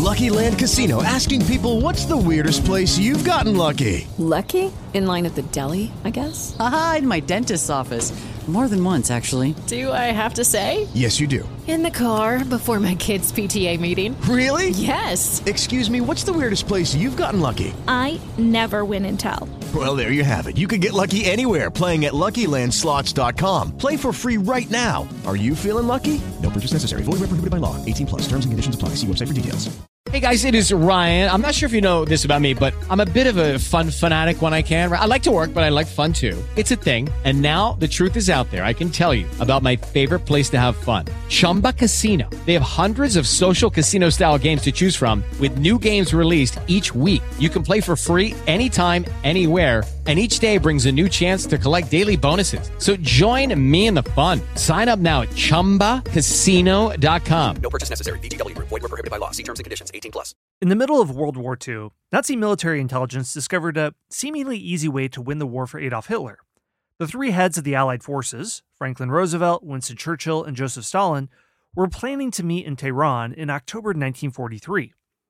Lucky Land Casino, asking people, what's the weirdest place you've gotten lucky? Lucky? In line at the deli, I guess? Aha, in my dentist's office. More than once, actually. Do I have to say? Yes, you do. In the car before my kids' PTA meeting. Really? Yes. Excuse me, what's the weirdest place you've gotten lucky? I never win and tell. Well, there you have it. You can get lucky anywhere, playing at LuckyLandSlots.com. Play for free right now. Are you feeling lucky? No purchase necessary. Void where prohibited by law. 18 plus. Terms and conditions apply. See website for details. Hey guys, it is Ryan. I'm not sure if you know this about me, but I'm a bit of a fun fanatic when I can. I like to work, but I like fun too. It's a thing. And now the truth is out there. I can tell you about my favorite place to have fun. Chumba Casino. They have hundreds of social casino style games to choose from with new games released each week. You can play for free anytime, anywhere. And each day brings a new chance to collect daily bonuses. So join me in the fun. Sign up now at ChumbaCasino.com. No purchase necessary. VGW. Void where prohibited by law. See terms and conditions. 18 plus. In the middle of World War II, Nazi military intelligence discovered a seemingly easy way to win the war for Adolf Hitler. The three heads of the Allied forces, Franklin Roosevelt, Winston Churchill, and Joseph Stalin, were planning to meet in Tehran in October 1943.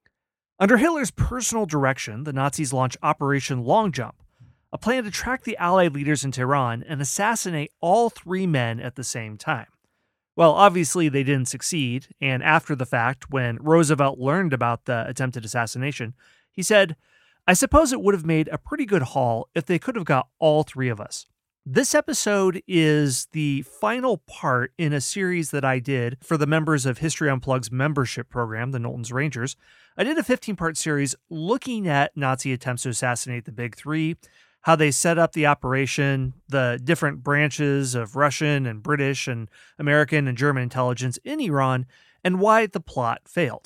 Under Hitler's personal direction, the Nazis launched Operation Long Jump, a plan to track the Allied leaders in Tehran and assassinate all three men at the same time. Well, obviously they didn't succeed, and after the fact, when Roosevelt learned about the attempted assassination, he said, "I suppose it would have made a pretty good haul if they could have got all three of us." This episode is the final part in a series that I did for the members of History Unplugged's membership program, the Knowlton's Rangers. I did a 15-part series looking at Nazi attempts to assassinate the Big Three, how they set up the operation, the different branches of Russian and British and American and German intelligence in Iran, and why the plot failed.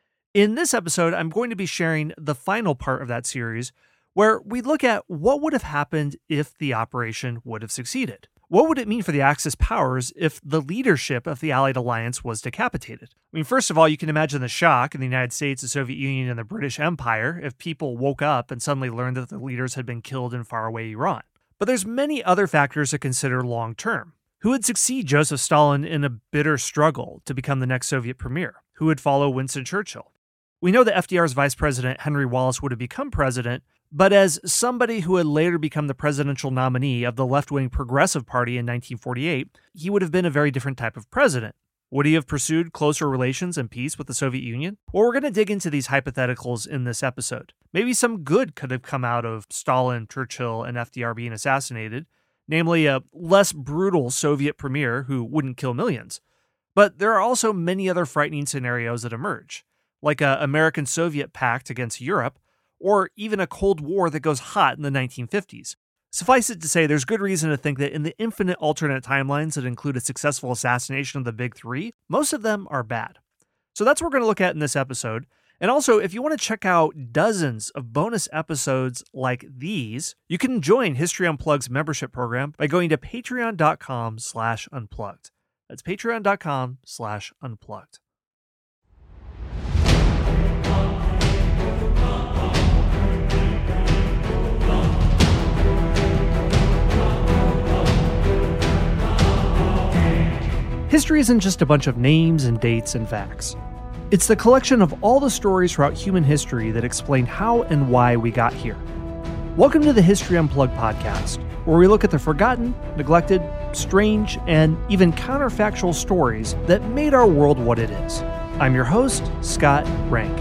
In this episode, I'm going to be sharing the final part of that series, where we look at what would have happened if the operation would have succeeded. What would it mean for the Axis powers if the leadership of the Allied alliance was decapitated? I mean, first of all, you can imagine the shock in the United States, the Soviet Union, and the British Empire if people woke up and suddenly learned that the leaders had been killed in faraway Iran. But there's many other factors to consider long term. Who would succeed Joseph Stalin in a bitter struggle to become the next Soviet premier? Who would follow Winston Churchill? We know that FDR's vice president, Henry Wallace, would have become president, but as somebody who would later become the presidential nominee of the left-wing Progressive Party in 1948, he would have been a very different type of president. Would he have pursued closer relations and peace with the Soviet Union? Well, we're going to dig into these hypotheticals in this episode. Maybe some good could have come out of Stalin, Churchill, and FDR being assassinated, namely a less brutal Soviet premier who wouldn't kill millions. But there are also many other frightening scenarios that emerge, like an American-Soviet pact against Europe, or even a Cold War that goes hot in the 1950s. Suffice it to say, there's good reason to think that in the infinite alternate timelines that include a successful assassination of the Big Three, most of them are bad. So that's what we're going to look at in this episode. And also, if you want to check out dozens of bonus episodes like these, you can join History Unplugged's membership program by going to patreon.com/unplugged. That's patreon.com/unplugged. History isn't just a bunch of names and dates and facts. It's the collection of all the stories throughout human history that explain how and why we got here. Welcome to the History Unplugged podcast, where we look at the forgotten, neglected, strange, and even counterfactual stories that made our world what it is. I'm your host, Scott Rank.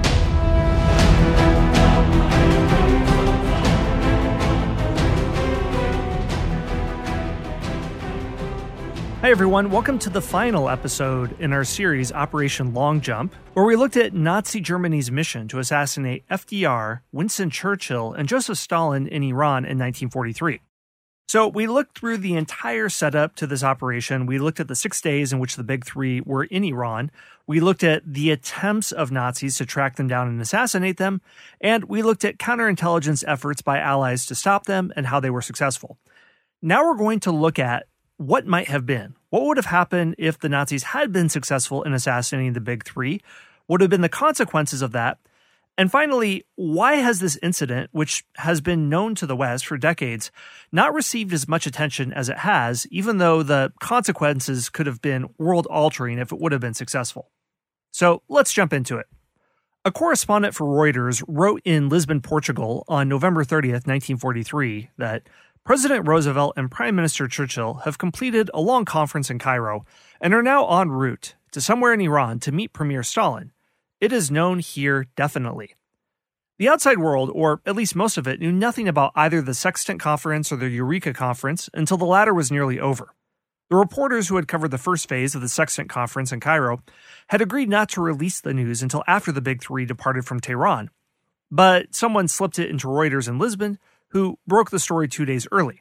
Hi everyone, welcome to the final episode in our series Operation Long Jump, where we looked at Nazi Germany's mission to assassinate FDR, Winston Churchill, and Joseph Stalin in Iran in 1943. So we looked through the entire setup to this operation. We looked at the 6 days in which the Big Three were in Iran. We looked at the attempts of Nazis to track them down and assassinate them. And we looked at counterintelligence efforts by allies to stop them and how they were successful. Now we're going to look at what might have been. What would have happened if the Nazis had been successful in assassinating the Big Three? What would have been the consequences of that? And finally, why has this incident, which has been known to the West for decades, not received as much attention as it has, even though the consequences could have been world-altering if it would have been successful? So let's jump into it. A correspondent for Reuters wrote in Lisbon, Portugal on November 30th, 1943, that President Roosevelt and Prime Minister Churchill have completed a long conference in Cairo and are now en route to somewhere in Iran to meet Premier Stalin. It is known here definitely. The outside world, or at least most of it, knew nothing about either the Sextant Conference or the Eureka Conference until the latter was nearly over. The reporters who had covered the first phase of the Sextant Conference in Cairo had agreed not to release the news until after the Big Three departed from Tehran, but someone slipped it into Reuters in Lisbon, who broke the story 2 days early.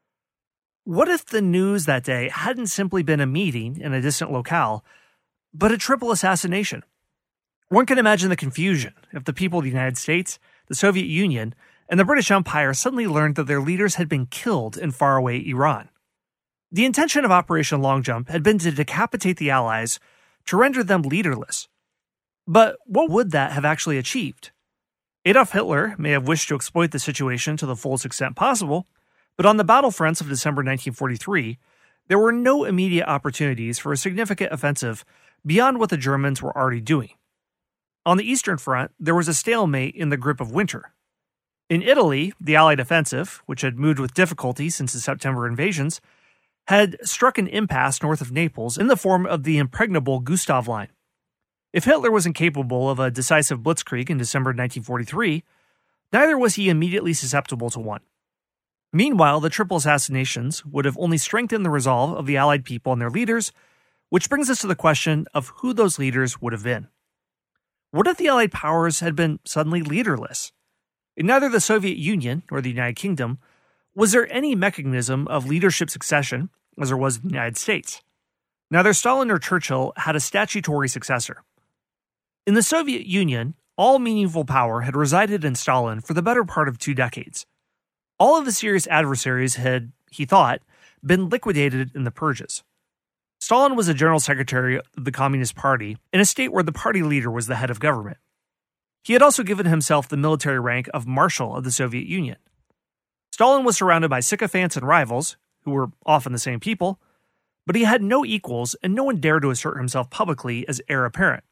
What if the news that day hadn't simply been a meeting in a distant locale, but a triple assassination? One can imagine the confusion if the people of the United States, the Soviet Union, and the British Empire suddenly learned that their leaders had been killed in faraway Iran. The intention of Operation Long Jump had been to decapitate the Allies, to render them leaderless. But what would that have actually achieved? Adolf Hitler may have wished to exploit the situation to the fullest extent possible, but on the battlefronts of December 1943, there were no immediate opportunities for a significant offensive beyond what the Germans were already doing. On the Eastern Front, there was a stalemate in the grip of winter. In Italy, the Allied offensive, which had moved with difficulty since the September invasions, had struck an impasse north of Naples in the form of the impregnable Gustav Line. If Hitler was incapable of a decisive blitzkrieg in December 1943, neither was he immediately susceptible to one. Meanwhile, the triple assassinations would have only strengthened the resolve of the Allied people and their leaders, which brings us to the question of who those leaders would have been. What if the Allied powers had been suddenly leaderless? In neither the Soviet Union nor the United Kingdom was there any mechanism of leadership succession as there was in the United States. Neither Stalin nor Churchill had a statutory successor. In the Soviet Union, all meaningful power had resided in Stalin for the better part of 2 decades. All of his serious adversaries had, he thought, been liquidated in the purges. Stalin was the general secretary of the Communist Party in a state where the party leader was the head of government. He had also given himself the military rank of Marshal of the Soviet Union. Stalin was surrounded by sycophants and rivals, who were often the same people, but he had no equals and no one dared to assert himself publicly as heir apparent.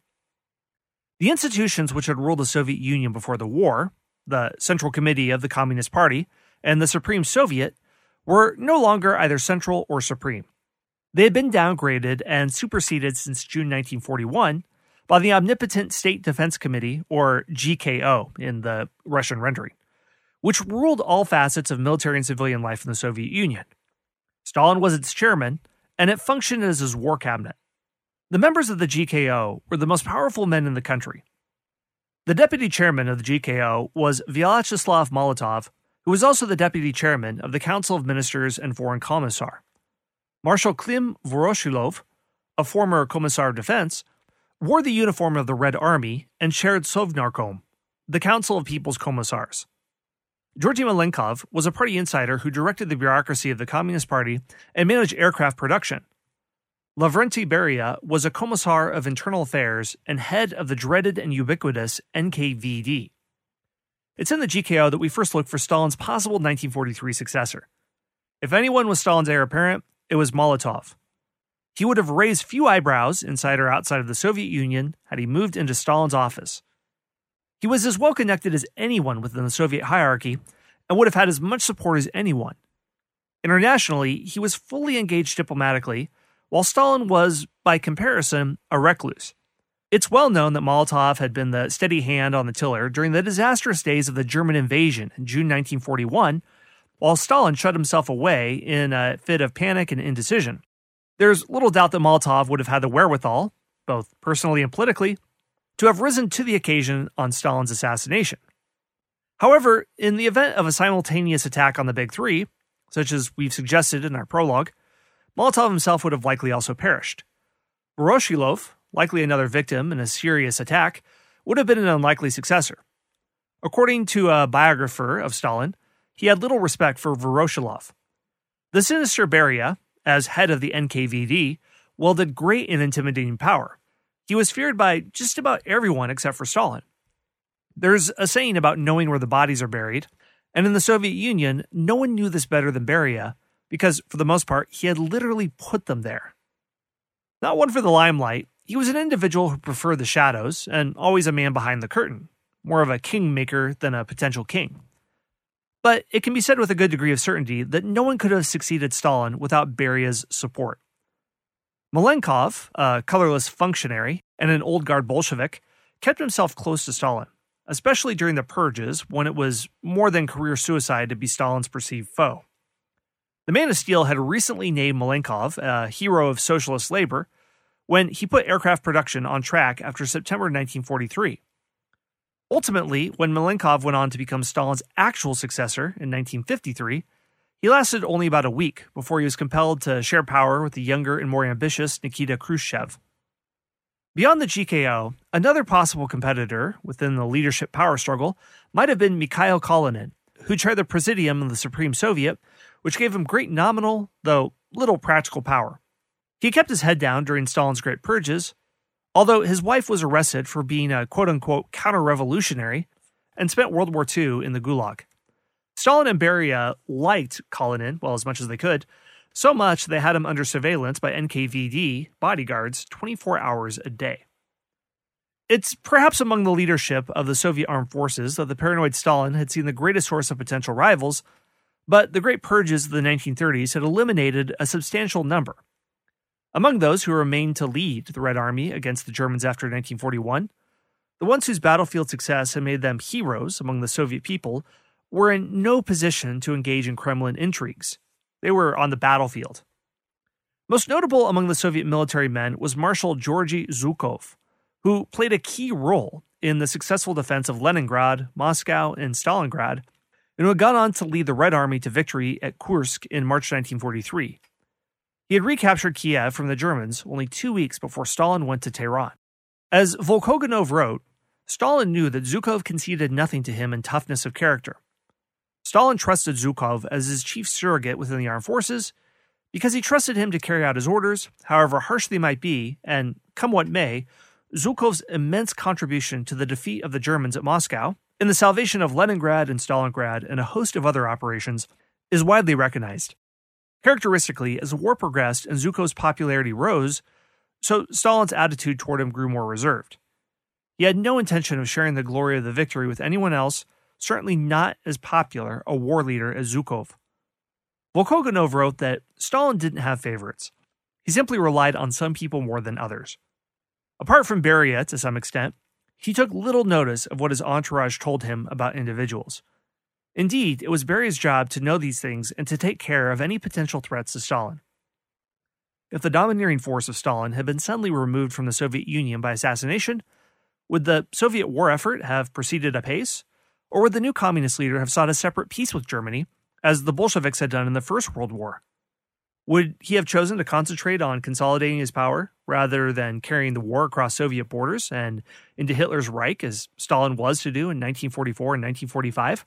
The institutions which had ruled the Soviet Union before the war, the Central Committee of the Communist Party and the Supreme Soviet, were no longer either central or supreme. They had been downgraded and superseded since June 1941 by the Omnipotent State Defense Committee, or GKO in the Russian rendering, which ruled all facets of military and civilian life in the Soviet Union. Stalin was its chairman, and it functioned as his war cabinet. The members of the GKO were the most powerful men in the country. The deputy chairman of the GKO was Vyacheslav Molotov, who was also the deputy chairman of the Council of Ministers and Foreign Commissar. Marshal Klim Voroshilov, a former Commissar of Defense, wore the uniform of the Red Army and chaired Sovnarkom, the Council of People's Commissars. Georgy Malenkov was a party insider who directed the bureaucracy of the Communist Party and managed aircraft production. Lavrenti Beria was a Commissar of Internal Affairs and head of the dreaded and ubiquitous NKVD. It's in the GKO that we first look for Stalin's possible 1943 successor. If anyone was Stalin's heir apparent, it was Molotov. He would have raised few eyebrows inside or outside of the Soviet Union had he moved into Stalin's office. He was as well connected as anyone within the Soviet hierarchy and would have had as much support as anyone. Internationally, he was fully engaged diplomatically, while Stalin was, by comparison, a recluse. It's well known that Molotov had been the steady hand on the tiller during the disastrous days of the German invasion in June 1941, while Stalin shut himself away in a fit of panic and indecision. There's little doubt that Molotov would have had the wherewithal, both personally and politically, to have risen to the occasion on Stalin's assassination. However, in the event of a simultaneous attack on the Big Three, such as we've suggested in our prologue, Molotov himself would have likely also perished. Voroshilov, likely another victim in a serious attack, would have been an unlikely successor. According to a biographer of Stalin, he had little respect for Voroshilov. The sinister Beria, as head of the NKVD, wielded great and intimidating power. He was feared by just about everyone except for Stalin. There's a saying about knowing where the bodies are buried, and in the Soviet Union, no one knew this better than Beria, because, for the most part, he had literally put them there. Not one for the limelight, He was an individual who preferred the shadows and always a man behind the curtain, more of a kingmaker than a potential king. But it can be said with a good degree of certainty that no one could have succeeded Stalin without Beria's support. Malenkov, a colorless functionary and an old guard Bolshevik, kept himself close to Stalin, especially during the purges when it was more than career suicide to be Stalin's perceived foe. The Man of Steel had recently named Malenkov a hero of socialist labor when he put aircraft production on track after September 1943. Ultimately, when Malenkov went on to become Stalin's actual successor in 1953, he lasted only about a week before he was compelled to share power with the younger and more ambitious Nikita Khrushchev. Beyond the GKO, another possible competitor within the leadership power struggle might have been Mikhail Kalinin, who chaired the Presidium of the Supreme Soviet, which gave him great nominal, though little practical power. He kept his head down during Stalin's Great Purges, although his wife was arrested for being a quote-unquote counter-revolutionary and spent World War II in the Gulag. Stalin and Beria liked Kalinin, well, as much as they could, so much they had him under surveillance by NKVD bodyguards 24 hours a day. It's perhaps among the leadership of the Soviet armed forces that the paranoid Stalin had seen the greatest source of potential rivals, but the Great Purges of the 1930s had eliminated a substantial number. Among those who remained to lead the Red Army against the Germans after 1941, the ones whose battlefield success had made them heroes among the Soviet people were in no position to engage in Kremlin intrigues. They were on the battlefield. Most notable among the Soviet military men was Marshal Georgy Zhukov, who played a key role in the successful defense of Leningrad, Moscow, and Stalingrad, and who had gone on to lead the Red Army to victory at Kursk in March 1943. He had recaptured Kiev from the Germans only 2 weeks before Stalin went to Tehran. As Volkogonov wrote, Stalin knew that Zhukov conceded nothing to him in toughness of character. Stalin trusted Zhukov as his chief surrogate within the armed forces because he trusted him to carry out his orders, however harsh they might be, and, come what may, Zhukov's immense contribution to the defeat of the Germans at Moscow, and the salvation of Leningrad and Stalingrad and a host of other operations, is widely recognized. Characteristically, as the war progressed and Zhukov's popularity rose, so Stalin's attitude toward him grew more reserved. He had no intention of sharing the glory of the victory with anyone else, certainly not as popular a war leader as Zhukov. Volkogonov wrote that Stalin didn't have favorites. He simply relied on some people more than others. Apart from Beria, to some extent, he took little notice of what his entourage told him about individuals. Indeed, it was Beria's job to know these things and to take care of any potential threats to Stalin. If the domineering force of Stalin had been suddenly removed from the Soviet Union by assassination, would the Soviet war effort have proceeded apace? Or would the new communist leader have sought a separate peace with Germany, as the Bolsheviks had done in the First World War? Would he have chosen to concentrate on consolidating his power rather than carrying the war across Soviet borders and into Hitler's Reich, as Stalin was to do in 1944 and 1945?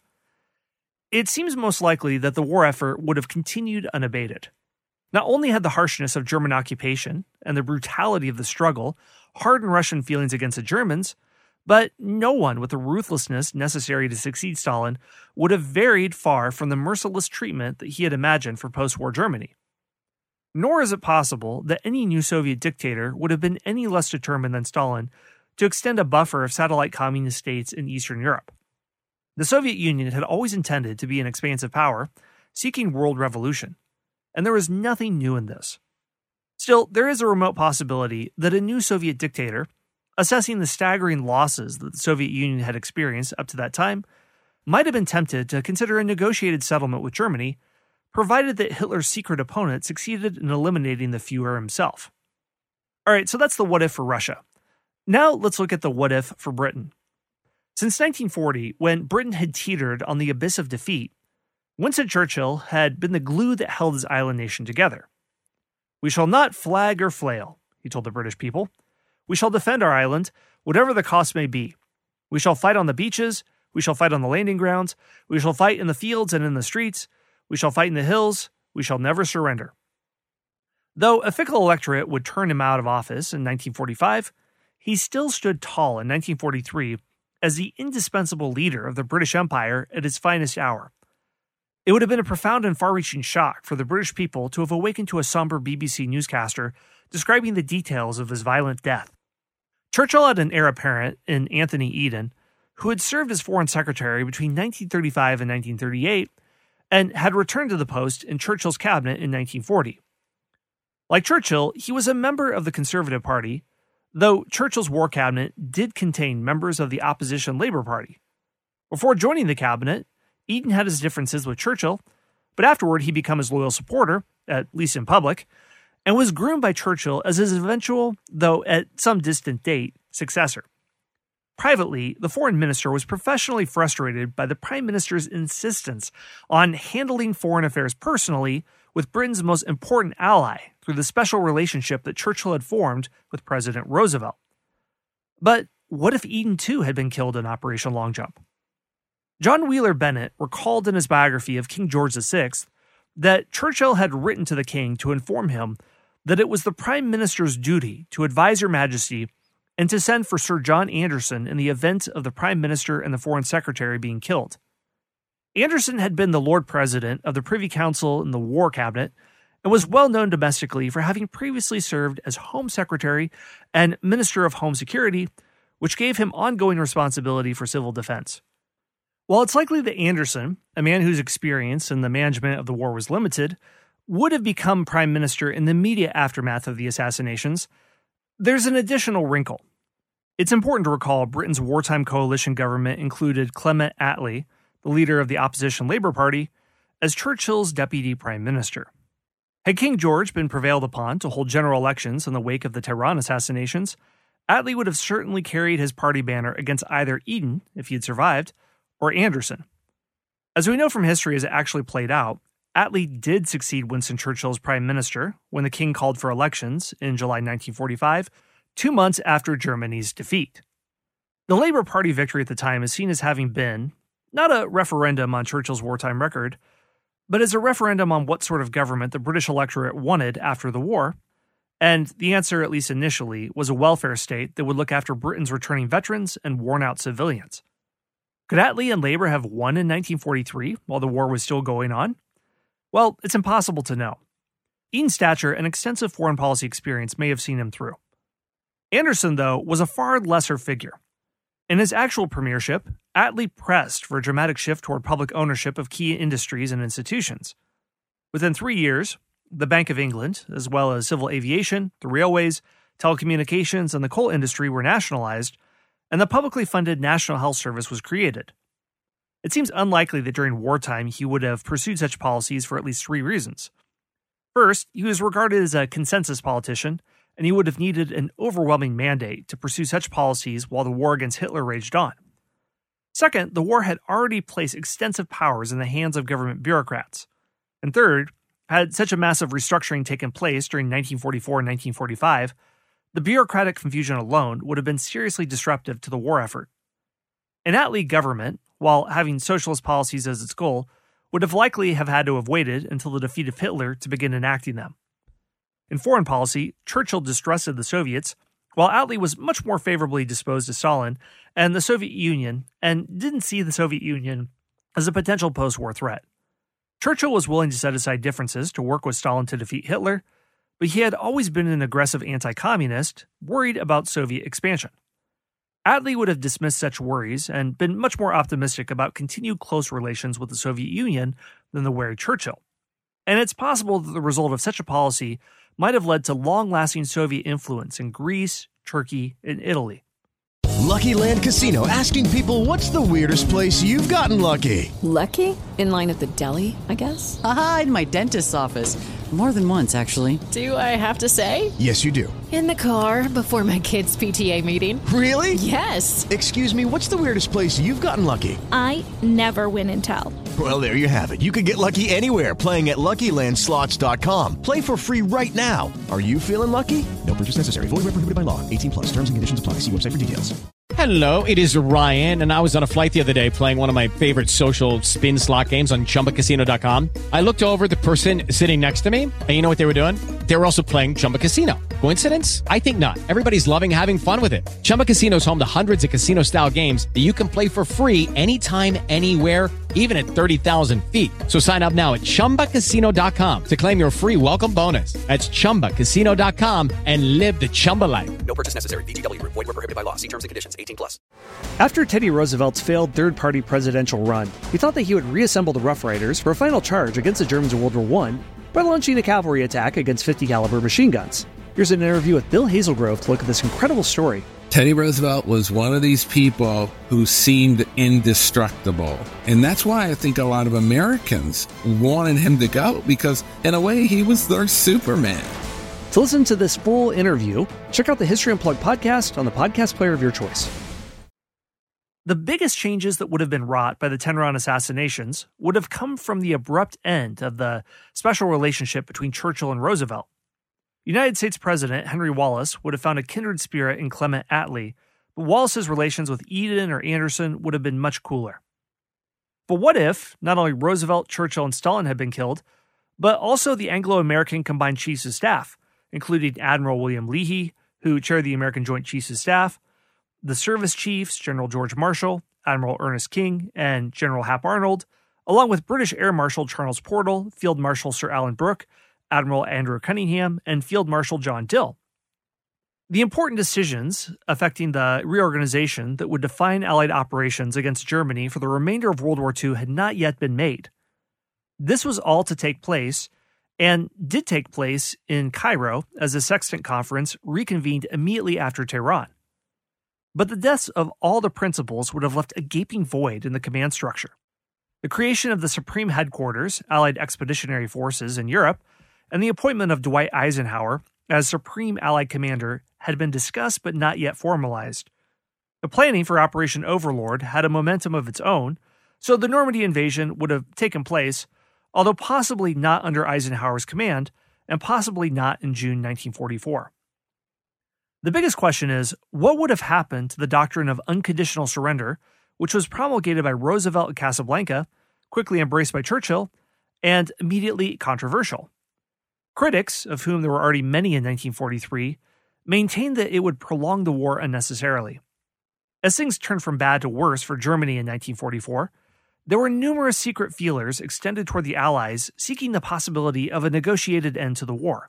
It seems most likely that the war effort would have continued unabated. Not only had the harshness of German occupation and the brutality of the struggle hardened Russian feelings against the Germans, but no one with the ruthlessness necessary to succeed Stalin would have varied far from the merciless treatment that he had imagined for post-war Germany. Nor is it possible that any new Soviet dictator would have been any less determined than Stalin to extend a buffer of satellite communist states in Eastern Europe. The Soviet Union had always intended to be an expansive power, seeking world revolution, and there was nothing new in this. Still, there is a remote possibility that a new Soviet dictator, assessing the staggering losses that the Soviet Union had experienced up to that time, might have been tempted to consider a negotiated settlement with Germany, provided that Hitler's secret opponent succeeded in eliminating the Führer himself. Alright, so that's the what if for Russia. Now let's look at the what if for Britain. Since 1940, when Britain had teetered on the abyss of defeat, Winston Churchill had been the glue that held his island nation together. "We shall not flag or flail," he told the British people. "We shall defend our island, whatever the cost may be. We shall fight on the beaches, we shall fight on the landing grounds, we shall fight in the fields and in the streets, we shall fight in the hills, we shall never surrender." Though a fickle electorate would turn him out of office in 1945, he still stood tall in 1943 as the indispensable leader of the British Empire at its finest hour. It would have been a profound and far-reaching shock for the British people to have awakened to a somber BBC newscaster describing the details of his violent death. Churchill had an heir apparent in Anthony Eden, who had served as Foreign Secretary between 1935 and 1938 and had returned to the post in Churchill's cabinet in 1940. Like Churchill, he was a member of the Conservative Party, though Churchill's war cabinet did contain members of the opposition Labour Party. Before joining the cabinet, Eden had his differences with Churchill, but afterward he became his loyal supporter, at least in public, and was groomed by Churchill as his eventual, though at some distant date, successor. Privately, the foreign minister was professionally frustrated by the prime minister's insistence on handling foreign affairs personally with Britain's most important ally through the special relationship that Churchill had formed with President Roosevelt. But what if Eden too had been killed in Operation Long Jump? John Wheeler Bennett recalled in his biography of King George VI that Churchill had written to the king to inform him that it was the Prime Minister's duty to advise Your Majesty and to send for Sir John Anderson in the event of the Prime Minister and the Foreign Secretary being killed. Anderson had been the Lord President of the Privy Council in the War Cabinet and was well known domestically for having previously served as Home Secretary and Minister of Home Security, which gave him ongoing responsibility for civil defense. While it's likely that Anderson, a man whose experience in the management of the war was limited, would have become Prime Minister in the immediate aftermath of the assassinations, there's an additional wrinkle. It's important to recall Britain's wartime coalition government included Clement Attlee, the leader of the opposition Labour Party, as Churchill's deputy prime minister. Had King George been prevailed upon to hold general elections in the wake of the Tehran assassinations, Attlee would have certainly carried his party banner against either Eden, if he had survived, or Anderson. As we know from history as it actually played out, Attlee did succeed Winston Churchill as prime minister when the king called for elections in July 1945, 2 months after Germany's defeat. The Labour Party victory at the time is seen as having been not a referendum on Churchill's wartime record, but as a referendum on what sort of government the British electorate wanted after the war, and the answer, at least initially, was a welfare state that would look after Britain's returning veterans and worn-out civilians. Could Attlee and Labour have won in 1943 while the war was still going on? Well, it's impossible to know. Eden's stature and extensive foreign policy experience may have seen him through. Anderson, though, was a far lesser figure. In his actual premiership, Attlee pressed for a dramatic shift toward public ownership of key industries and institutions. Within 3 years, the Bank of England, as well as civil aviation, the railways, telecommunications, and the coal industry were nationalized, and the publicly funded National Health Service was created. It seems unlikely that during wartime he would have pursued such policies for at least 3 reasons. First, he was regarded as a consensus politician, and he would have needed an overwhelming mandate to pursue such policies while the war against Hitler raged on. Second, the war had already placed extensive powers in the hands of government bureaucrats. And third, had such a massive restructuring taken place during 1944 and 1945, the bureaucratic confusion alone would have been seriously disruptive to the war effort. An Attlee government, while having socialist policies as its goal, would have likely have had to have waited until the defeat of Hitler to begin enacting them. In foreign policy, Churchill distrusted the Soviets, while Attlee was much more favorably disposed to Stalin and the Soviet Union, and didn't see the Soviet Union as a potential post-war threat. Churchill was willing to set aside differences to work with Stalin to defeat Hitler, but he had always been an aggressive anti-communist, worried about Soviet expansion. Attlee would have dismissed such worries and been much more optimistic about continued close relations with the Soviet Union than the wary Churchill. And it's possible that the result of such a policy might have led to long-lasting Soviet influence in Greece, Turkey, and Italy. Lucky Land Casino, asking people, what's the weirdest place you've gotten lucky? Lucky? In line at the deli, I guess? Aha, in my dentist's office. More than once, actually. Do I have to say? Yes, you do. In the car before my kids' PTA meeting. Really? Yes. Excuse me, what's the weirdest place you've gotten lucky? I never win and tell. Well, there you have it. You can get lucky anywhere, playing at LuckyLandSlots.com. Play for free right now. Are you feeling lucky? No purchase necessary. Void where prohibited by law. 18+. Terms and conditions apply. See website for details. Hello, it is Ryan, and I was on a flight the other day playing one of my favorite social spin slot games on ChumbaCasino.com. I looked over at the person sitting next to me, and you know what they were doing? They were also playing Chumba Casino. Coincidence? I think not. Everybody's loving having fun with it. Chumba Casino is home to hundreds of casino-style games that you can play for free anytime, anywhere, even at 30,000 feet. So sign up now at ChumbaCasino.com to claim your free welcome bonus. That's ChumbaCasino.com and live the Chumba life. No purchase necessary. VGW Group. Void where prohibited by law. See terms and conditions. 18+. After Teddy Roosevelt's failed third-party presidential run, he thought that he would reassemble the Rough Riders for a final charge against the Germans in World War I by launching a cavalry attack against 50-caliber machine guns. Here's an interview with Bill Hazelgrove to look at this incredible story. Teddy Roosevelt was one of these people who seemed indestructible. And that's why I think a lot of Americans wanted him to go, because in a way he was their Superman. To listen to this full interview, check out the History Unplugged podcast on the podcast player of your choice. The biggest changes that would have been wrought by the Tehran assassinations would have come from the abrupt end of the special relationship between Churchill and Roosevelt. United States President Henry Wallace would have found a kindred spirit in Clement Attlee, but Wallace's relations with Eden or Anderson would have been much cooler. But what if not only Roosevelt, Churchill, and Stalin had been killed, but also the Anglo-American Combined Chiefs of Staff, including Admiral William Leahy, who chaired the American Joint Chiefs of Staff, the service chiefs, General George Marshall, Admiral Ernest King, and General Hap Arnold, along with British Air Marshal Charles Portal, Field Marshal Sir Alan Brooke, Admiral Andrew Cunningham, and Field Marshal John Dill. The important decisions affecting the reorganization that would define Allied operations against Germany for the remainder of World War II had not yet been made. This was all to take place, and did take place in Cairo as the Sextant Conference reconvened immediately after Tehran. But the deaths of all the principals would have left a gaping void in the command structure. The creation of the Supreme Headquarters, Allied Expeditionary Forces in Europe, and the appointment of Dwight Eisenhower as Supreme Allied Commander had been discussed but not yet formalized. The planning for Operation Overlord had a momentum of its own, so the Normandy invasion would have taken place, although possibly not under Eisenhower's command, and possibly not in June 1944. The biggest question is, what would have happened to the doctrine of unconditional surrender, which was promulgated by Roosevelt at Casablanca, quickly embraced by Churchill, and immediately controversial? Critics, of whom there were already many in 1943, maintained that it would prolong the war unnecessarily. As things turned from bad to worse for Germany in 1944, there were numerous secret feelers extended toward the Allies seeking the possibility of a negotiated end to the war.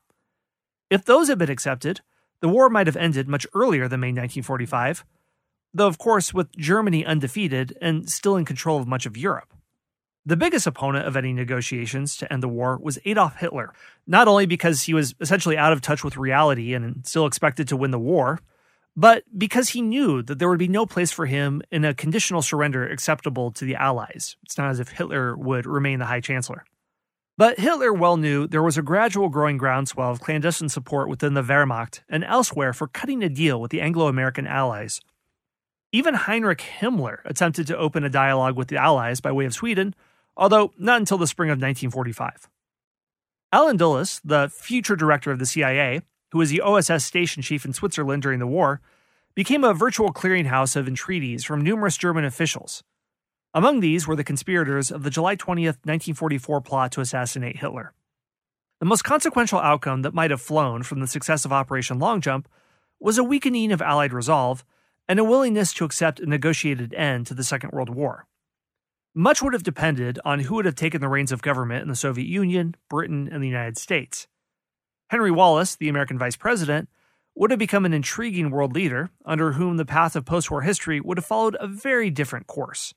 If those had been accepted, the war might have ended much earlier than May 1945, though of course with Germany undefeated and still in control of much of Europe. The biggest opponent of any negotiations to end the war was Adolf Hitler, not only because he was essentially out of touch with reality and still expected to win the war, but because he knew that there would be no place for him in a conditional surrender acceptable to the Allies. It's not as if Hitler would remain the High Chancellor. But Hitler well knew there was a gradual growing groundswell of clandestine support within the Wehrmacht and elsewhere for cutting a deal with the Anglo-American Allies. Even Heinrich Himmler attempted to open a dialogue with the Allies by way of Sweden, although not until the spring of 1945. Allen Dulles, the future director of the CIA, who was the OSS station chief in Switzerland during the war, became a virtual clearinghouse of entreaties from numerous German officials. Among these were the conspirators of the July 20th, 1944 plot to assassinate Hitler. The most consequential outcome that might have flown from the success of Operation Long Jump was a weakening of Allied resolve and a willingness to accept a negotiated end to the Second World War. Much would have depended on who would have taken the reins of government in the Soviet Union, Britain, and the United States. Henry Wallace, the American vice president, would have become an intriguing world leader under whom the path of post-war history would have followed a very different course.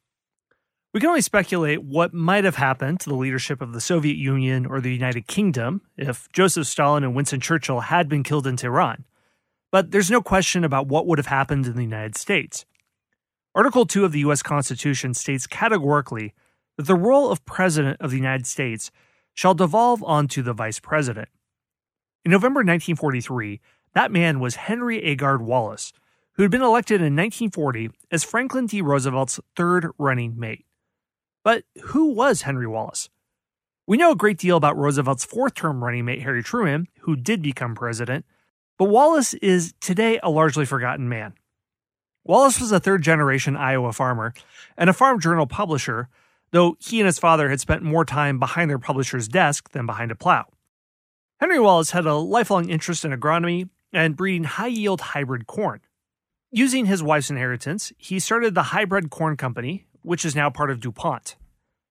We can only speculate what might have happened to the leadership of the Soviet Union or the United Kingdom if Joseph Stalin and Winston Churchill had been killed in Tehran. But there's no question about what would have happened in the United States. Article 2 of the U.S. Constitution states categorically that the role of President of the United States shall devolve onto the Vice President. In November 1943, that man was Henry Agard Wallace, who had been elected in 1940 as Franklin D. Roosevelt's third running mate. But who was Henry Wallace? We know a great deal about Roosevelt's fourth-term running mate Harry Truman, who did become president, but Wallace is today a largely forgotten man. Wallace was a third-generation Iowa farmer and a farm journal publisher, though he and his father had spent more time behind their publisher's desk than behind a plow. Henry Wallace had a lifelong interest in agronomy and breeding high-yield hybrid corn. Using his wife's inheritance, he started the Hybrid Corn Company, which is now part of DuPont.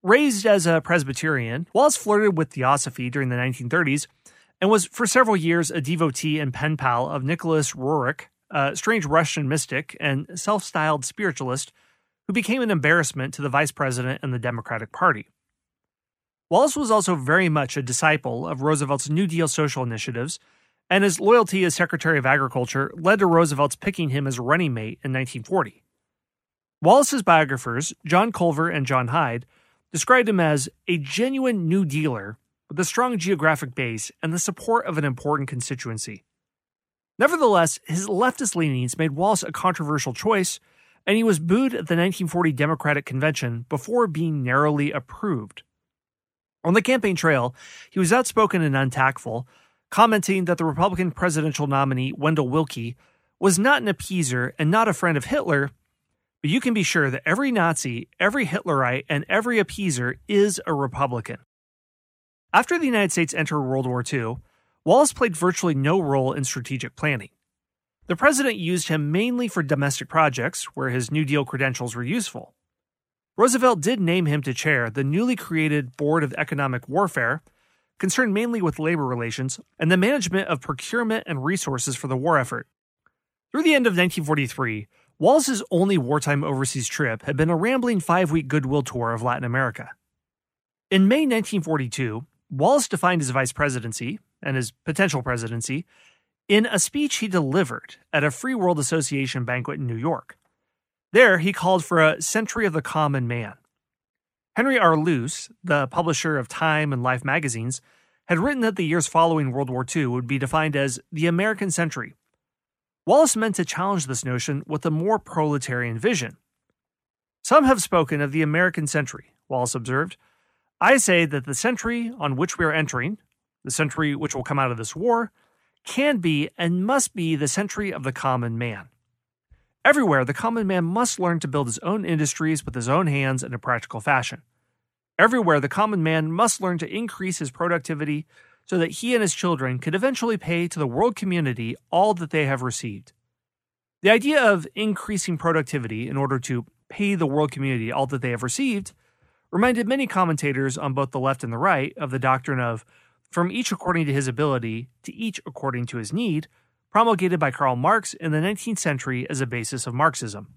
Raised as a Presbyterian, Wallace flirted with theosophy during the 1930s and was for several years a devotee and pen pal of Nicholas Roerich, a strange Russian mystic and self-styled spiritualist who became an embarrassment to the vice president and the Democratic Party. Wallace was also very much a disciple of Roosevelt's New Deal social initiatives, and his loyalty as Secretary of Agriculture led to Roosevelt's picking him as running mate in 1940. Wallace's biographers, John Culver and John Hyde, described him as a genuine New Dealer with a strong geographic base and the support of an important constituency. Nevertheless, his leftist leanings made Wallace a controversial choice, and he was booed at the 1940 Democratic Convention before being narrowly approved. On the campaign trail, he was outspoken and untactful, commenting that the Republican presidential nominee, Wendell Willkie, was not an appeaser and not a friend of Hitler, but you can be sure that every Nazi, every Hitlerite, and every appeaser is a Republican. After the United States entered World War II, Wallace played virtually no role in strategic planning. The president used him mainly for domestic projects where his New Deal credentials were useful. Roosevelt did name him to chair the newly created Board of Economic Warfare, concerned mainly with labor relations and the management of procurement and resources for the war effort. Through the end of 1943, Wallace's only wartime overseas trip had been a rambling 5-week goodwill tour of Latin America. In May 1942, Wallace defined his vice presidency, and his potential presidency, in a speech he delivered at a Free World Association banquet in New York. There, he called for a century of the common man. Henry R. Luce, the publisher of Time and Life magazines, had written that the years following World War II would be defined as the American century. Wallace meant to challenge this notion with a more proletarian vision. Some have spoken of the American century, Wallace observed. I say that the century on which we are entering, the century which will come out of this war, can be and must be the century of the common man. Everywhere, the common man must learn to build his own industries with his own hands in a practical fashion. Everywhere, the common man must learn to increase his productivity so that he and his children could eventually pay to the world community all that they have received. The idea of increasing productivity in order to pay the world community all that they have received reminded many commentators on both the left and the right of the doctrine of from each according to his ability to each according to his need, promulgated by Karl Marx in the 19th century as a basis of Marxism.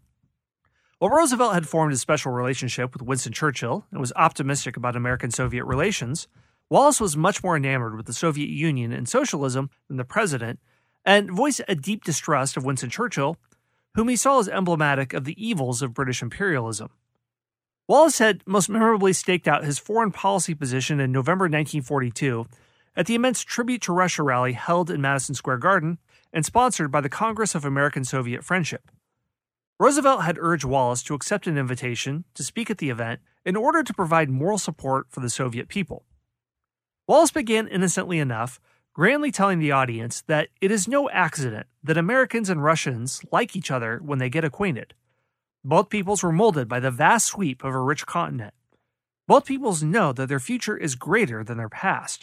While Roosevelt had formed a special relationship with Winston Churchill and was optimistic about American-Soviet relations, Wallace was much more enamored with the Soviet Union and socialism than the president, and voiced a deep distrust of Winston Churchill, whom he saw as emblematic of the evils of British imperialism. Wallace had most memorably staked out his foreign policy position in November 1942 at the immense Tribute to Russia rally held in Madison Square Garden and sponsored by the Congress of American-Soviet Friendship. Roosevelt had urged Wallace to accept an invitation to speak at the event in order to provide moral support for the Soviet people. Wallace began innocently enough, grandly telling the audience that it is no accident that Americans and Russians like each other when they get acquainted. Both peoples were molded by the vast sweep of a rich continent. Both peoples know that their future is greater than their past.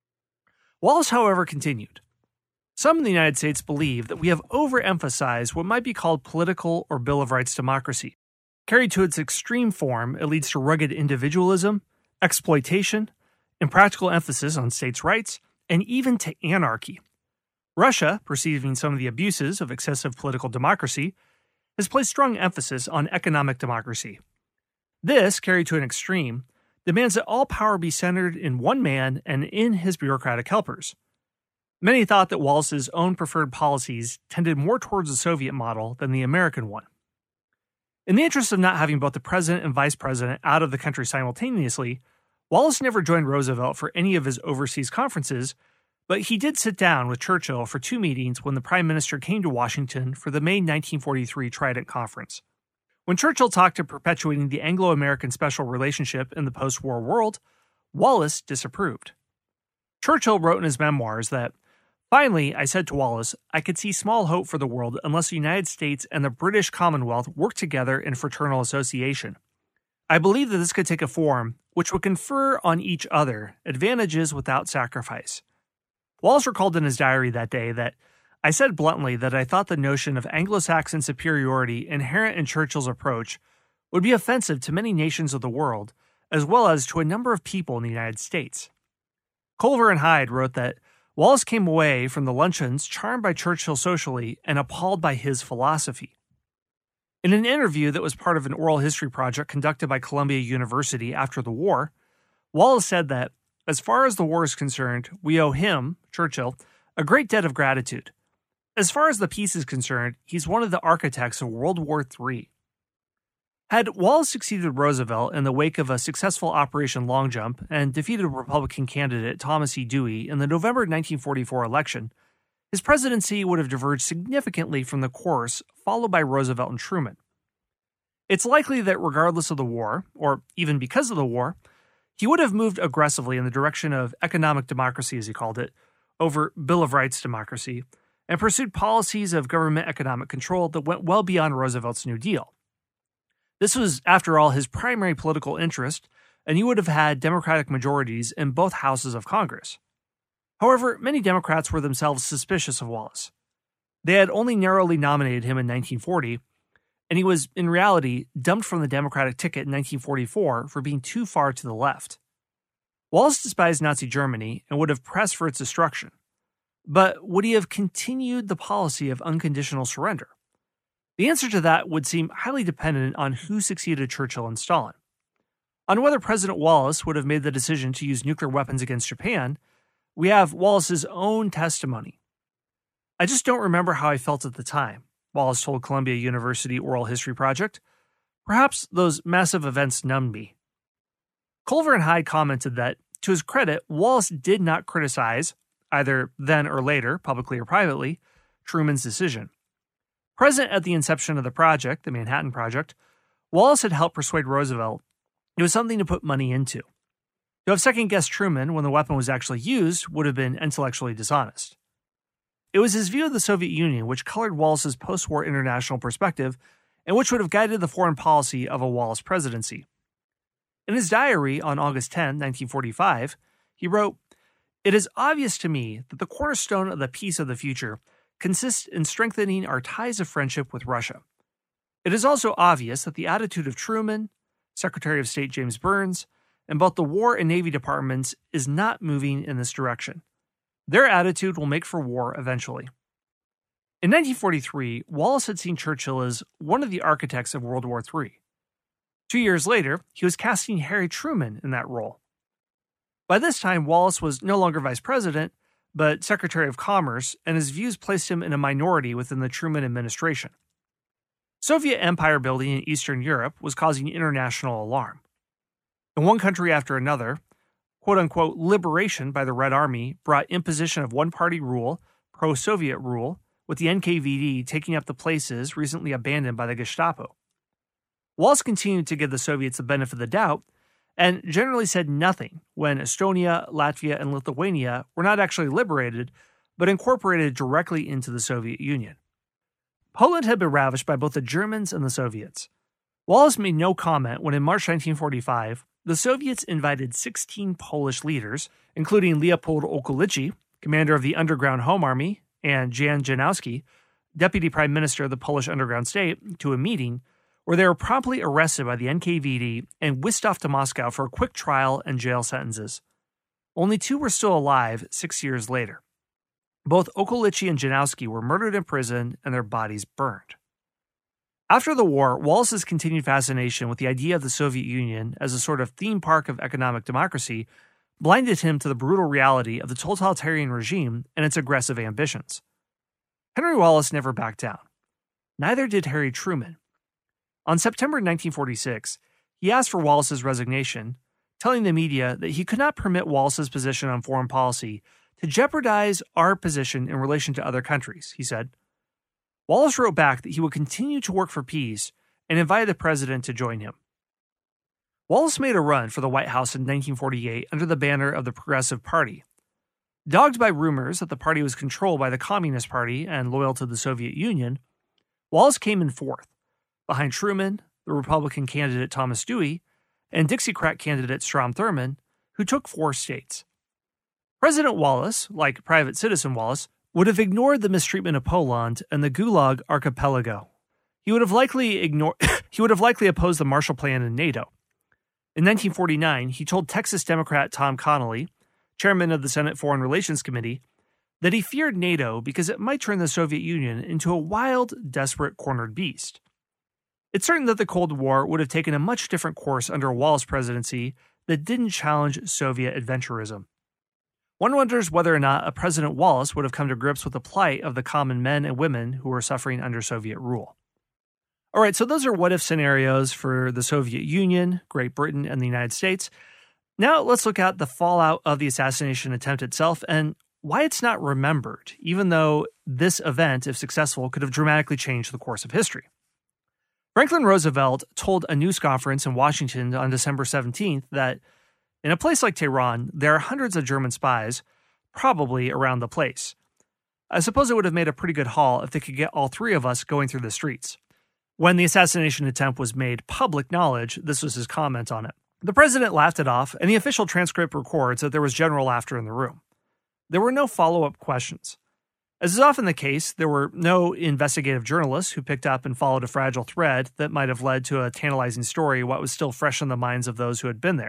Wallace, however, continued. Some in the United States believe that we have overemphasized what might be called political or Bill of Rights democracy. Carried to its extreme form, it leads to rugged individualism, exploitation, impractical emphasis on states' rights, and even to anarchy. Russia, perceiving some of the abuses of excessive political democracy, has placed strong emphasis on economic democracy. This, carried to an extreme, demands that all power be centered in one man and in his bureaucratic helpers. Many thought that Wallace's own preferred policies tended more towards the Soviet model than the American one. In the interest of not having both the president and vice president out of the country simultaneously, Wallace never joined Roosevelt for any of his overseas conferences, but he did sit down with Churchill for 2 meetings when the Prime Minister came to Washington for the May 1943 Trident Conference. When Churchill talked of perpetuating the Anglo-American special relationship in the post-war world, Wallace disapproved. Churchill wrote in his memoirs that, "Finally, I said to Wallace, I could see small hope for the world unless the United States and the British Commonwealth worked together in fraternal association. I believe that this could take a form which would confer on each other advantages without sacrifice." Wallace recalled in his diary that day that, "I said bluntly that I thought the notion of Anglo-Saxon superiority inherent in Churchill's approach would be offensive to many nations of the world, as well as to a number of people in the United States. Culver and Hyde wrote that Wallace came away from the luncheons charmed by Churchill socially and appalled by his philosophy. In an interview that was part of an oral history project conducted by Columbia University after the war, Wallace said that, as far as the war is concerned, we owe him, Churchill, a great debt of gratitude. As far as the peace is concerned, he's one of the architects of World War III. Had Wallace succeeded Roosevelt in the wake of a successful Operation Long Jump and defeated Republican candidate Thomas E. Dewey in the November 1944 election, his presidency would have diverged significantly from the course followed by Roosevelt and Truman. It's likely that regardless of the war, or even because of the war, he would have moved aggressively in the direction of economic democracy, as he called it, over Bill of Rights democracy, and pursued policies of government economic control that went well beyond Roosevelt's New Deal. This was, after all, his primary political interest, and he would have had Democratic majorities in both houses of Congress. However, many Democrats were themselves suspicious of Wallace. They had only narrowly nominated him in 1940, and he was, in reality, dumped from the Democratic ticket in 1944 for being too far to the left. Wallace despised Nazi Germany and would have pressed for its destruction. But would he have continued the policy of unconditional surrender? The answer to that would seem highly dependent on who succeeded Churchill and Stalin. On whether President Wallace would have made the decision to use nuclear weapons against Japan, we have Wallace's own testimony. "I just don't remember how I felt at the time," Wallace told Columbia University Oral History Project. "Perhaps those massive events numbed me." Culver and Hyde commented that, to his credit, Wallace did not criticize, either then or later, publicly or privately, Truman's decision. Present at the inception of the project, the Manhattan Project, Wallace had helped persuade Roosevelt it was something to put money into. To have second-guessed Truman when the weapon was actually used would have been intellectually dishonest. It was his view of the Soviet Union which colored Wallace's post-war international perspective and which would have guided the foreign policy of a Wallace presidency. In his diary on August 10, 1945, he wrote, "It is obvious to me that the cornerstone of the peace of the future consists in strengthening our ties of friendship with Russia. It is also obvious that the attitude of Truman, Secretary of State James Burns, and both the War and Navy departments is not moving in this direction. Their attitude will make for war eventually." In 1943, Wallace had seen Churchill as one of the architects of World War III. 2 years later, he was casting Harry Truman in that role. By this time, Wallace was no longer vice president, but Secretary of Commerce, and his views placed him in a minority within the Truman administration. Soviet empire building in Eastern Europe was causing international alarm. In one country after another, quote-unquote liberation by the Red Army brought imposition of one-party rule, pro-Soviet rule, with the NKVD taking up the places recently abandoned by the Gestapo. Wallace continued to give the Soviets the benefit of the doubt, and generally said nothing when Estonia, Latvia, and Lithuania were not actually liberated, but incorporated directly into the Soviet Union. Poland had been ravished by both the Germans and the Soviets. Wallace made no comment when in March 1945, the Soviets invited 16 Polish leaders, including Leopold Okulicki, commander of the Underground Home Army, and Jan Janowski, deputy prime minister of the Polish underground state, to a meeting where they were promptly arrested by the NKVD and whisked off to Moscow for a quick trial and jail sentences. Only 2 were still alive 6 years later. Both Okulicki and Janowski were murdered in prison and their bodies burned. After the war, Wallace's continued fascination with the idea of the Soviet Union as a sort of theme park of economic democracy blinded him to the brutal reality of the totalitarian regime and its aggressive ambitions. Henry Wallace never backed down. Neither did Harry Truman. On September 1946, he asked for Wallace's resignation, telling the media that he could not permit Wallace's position on foreign policy to jeopardize our position in relation to other countries, he said. Wallace wrote back that he would continue to work for peace and invited the president to join him. Wallace made a run for the White House in 1948 under the banner of the Progressive Party. Dogged by rumors that the party was controlled by the Communist Party and loyal to the Soviet Union, Wallace came in fourth, behind Truman, the Republican candidate Thomas Dewey, and Dixiecrat candidate Strom Thurmond, who took 4 states. President Wallace, like Private Citizen Wallace, would have ignored the mistreatment of Poland and the Gulag Archipelago. He would have likely opposed the Marshall Plan and NATO. In 1949, he told Texas Democrat Tom Connally, chairman of the Senate Foreign Relations Committee, that he feared NATO because it might turn the Soviet Union into a wild, desperate, cornered beast. It's certain that the Cold War would have taken a much different course under a Wallace presidency that didn't challenge Soviet adventurism. One wonders whether or not a President Wallace would have come to grips with the plight of the common men and women who were suffering under Soviet rule. All right, so those are what-if scenarios for the Soviet Union, Great Britain, and the United States. Now let's look at the fallout of the assassination attempt itself and why it's not remembered, even though this event, if successful, could have dramatically changed the course of history. Franklin Roosevelt told a news conference in Washington on December 17th that in a place like Tehran, there are hundreds of German spies, probably around the place. I suppose it would have made a pretty good haul if they could get all three of us going through the streets. When the assassination attempt was made public knowledge, this was his comment on it. The president laughed it off, and the official transcript records that there was general laughter in the room. There were no follow-up questions. As is often the case, there were no investigative journalists who picked up and followed a fragile thread that might have led to a tantalizing story what was still fresh in the minds of those who had been there.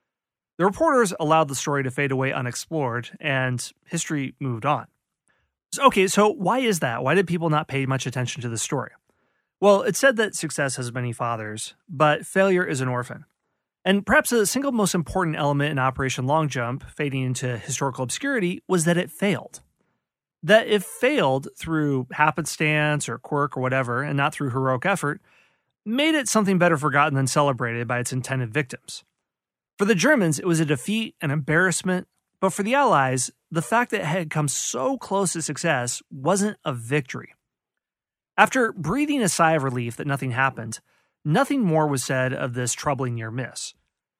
The reporters allowed the story to fade away unexplored, and history moved on. Okay, so why is that? Why did people not pay much attention to the story? Well, it's said that success has many fathers, but failure is an orphan. And perhaps the single most important element in Operation Long Jump, fading into historical obscurity, was that it failed. That it failed through happenstance or quirk or whatever, and not through heroic effort, made it something better forgotten than celebrated by its intended victims. For the Germans, it was a defeat, an embarrassment, but for the Allies, the fact that it had come so close to success wasn't a victory. After breathing a sigh of relief that nothing happened, nothing more was said of this troubling near miss.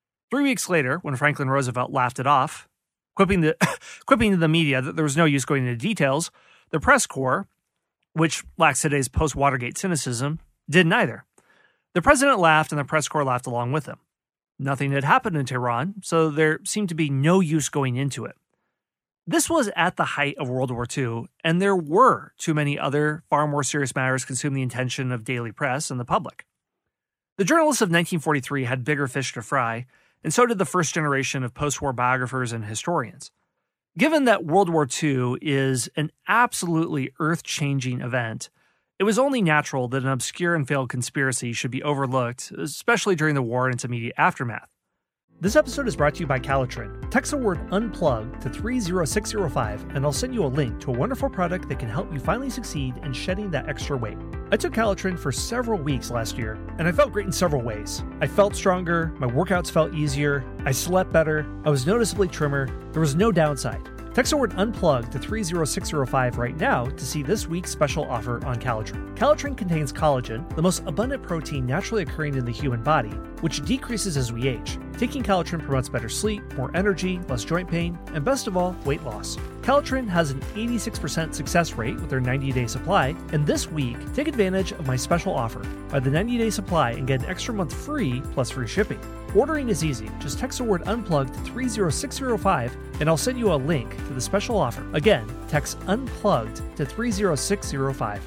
3 weeks later, when Franklin Roosevelt laughed it off, quipping to the media that there was no use going into details, the press corps, which lacks today's post-Watergate cynicism, did neither. The president laughed and the press corps laughed along with him. Nothing had happened in Tehran, so there seemed to be no use going into it. This was at the height of World War II, and there were too many other, far more serious matters consuming the attention of daily press and the public. The journalists of 1943 had bigger fish to fry, and so did the first generation of post-war biographers and historians. Given that World War II is an absolutely earth-changing event, it was only natural that an obscure and failed conspiracy should be overlooked, especially during the war and its immediate aftermath. This episode is brought to you by Calitrin. Text the word UNPLUG to 30605 and I'll send you a link to a wonderful product that can help you finally succeed in shedding that extra weight. I took Calitrin for several weeks last year, and I felt great in several ways. I felt stronger, my workouts felt easier, I slept better, I was noticeably trimmer, there was no downside. Text the word UNPLUG to 30605 right now to see this week's special offer on Calitrin. Calitrin contains collagen, the most abundant protein naturally occurring in the human body, which decreases as we age. Taking Calitrin promotes better sleep, more energy, less joint pain, and best of all, weight loss. Calitrin has an 86% success rate with their 90-day supply, and this week, take advantage of my special offer. Buy the 90-day supply and get an extra month free plus free shipping. Ordering is easy. Just text the word UNPLUG to 30605 and I'll send you a link to the special offer. Again, text UNPLUGGED to 30605.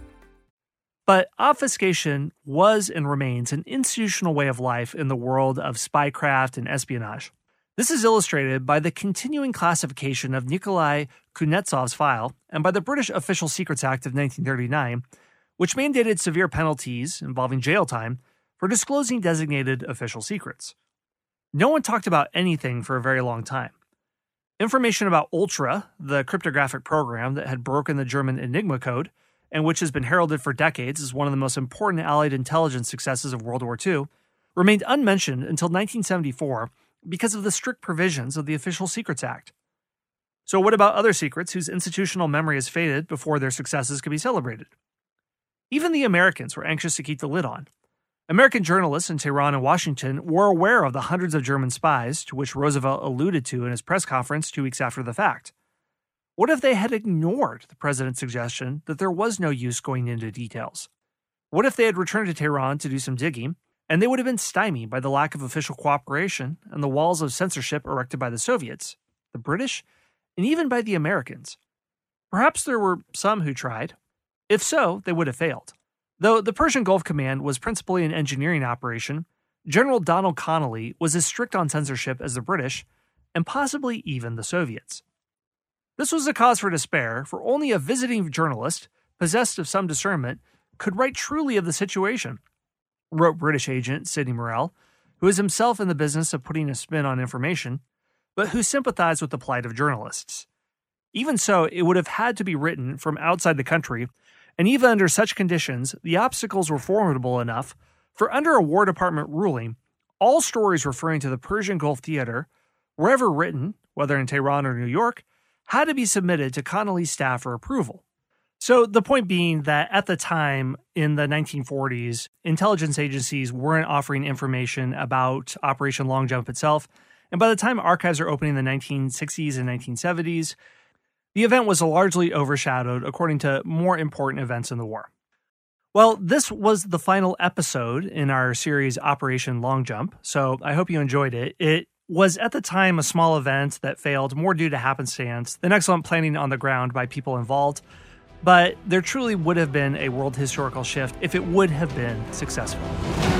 But obfuscation was and remains an institutional way of life in the world of spycraft and espionage. This is illustrated by the continuing classification of Nikolai Kuznetsov's file and by the British Official Secrets Act of 1939, which mandated severe penalties involving jail time for disclosing designated official secrets. No one talked about anything for a very long time. Information about Ultra, the cryptographic program that had broken the German Enigma code, and which has been heralded for decades as one of the most important Allied intelligence successes of World War II, remained unmentioned until 1974 because of the strict provisions of the Official Secrets Act. So what about other secrets whose institutional memory has faded before their successes could be celebrated? Even the Americans were anxious to keep the lid on. American journalists in Tehran and Washington were aware of the hundreds of German spies to which Roosevelt alluded to in his press conference 2 weeks after the fact. What if they had ignored the president's suggestion that there was no use going into details? What if they had returned to Tehran to do some digging, and they would have been stymied by the lack of official cooperation and the walls of censorship erected by the Soviets, the British, and even by the Americans? Perhaps there were some who tried. If so, they would have failed. Though the Persian Gulf Command was principally an engineering operation, General Donald Connally was as strict on censorship as the British, and possibly even the Soviets. This was a cause for despair, for only a visiting journalist, possessed of some discernment, could write truly of the situation, wrote British agent Sidney Morrell, who was himself in the business of putting a spin on information, but who sympathized with the plight of journalists. Even so, it would have had to be written from outside the country, and even under such conditions, the obstacles were formidable enough for, under a War Department ruling, all stories referring to the Persian Gulf theater, wherever written, whether in Tehran or New York, had to be submitted to Connally's staff for approval. So the point being that at the time, in the 1940s, intelligence agencies weren't offering information about Operation Long Jump itself, and by the time archives are opening in the 1960s and 1970s, the event was largely overshadowed according to more important events in the war. Well, this was the final episode in our series Operation Long Jump, so I hope you enjoyed it. It was at the time a small event that failed more due to happenstance than excellent planning on the ground by people involved, but there truly would have been a world historical shift if it would have been successful.